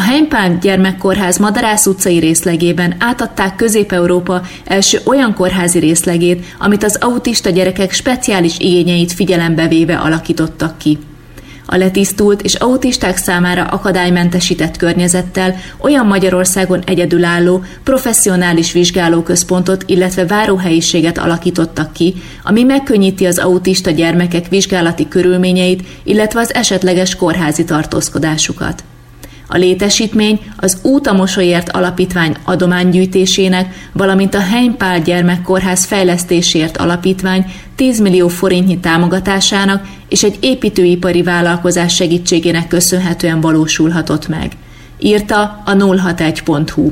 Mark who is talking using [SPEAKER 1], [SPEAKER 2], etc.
[SPEAKER 1] Heimpál gyermekkórház Madarász utcai részlegében átadták Közép-Európa első olyan kórházi részlegét, amit az autista gyerekek speciális igényeit figyelembe véve alakítottak ki. A letisztult és autisták számára akadálymentesített környezettel olyan Magyarországon egyedülálló, professzionális vizsgálóközpontot, illetve váróhelyiséget alakítottak ki, ami megkönnyíti az autista gyermekek vizsgálati körülményeit, illetve az esetleges kórházi tartózkodásukat. A létesítmény az Út a Mosolyért Alapítvány adománygyűjtésének, valamint a Heimpál Gyermekkórház Fejlesztésért Alapítvány 10 millió forintnyi támogatásának és egy építőipari vállalkozás segítségének köszönhetően valósulhatott meg, írta a 061.hu.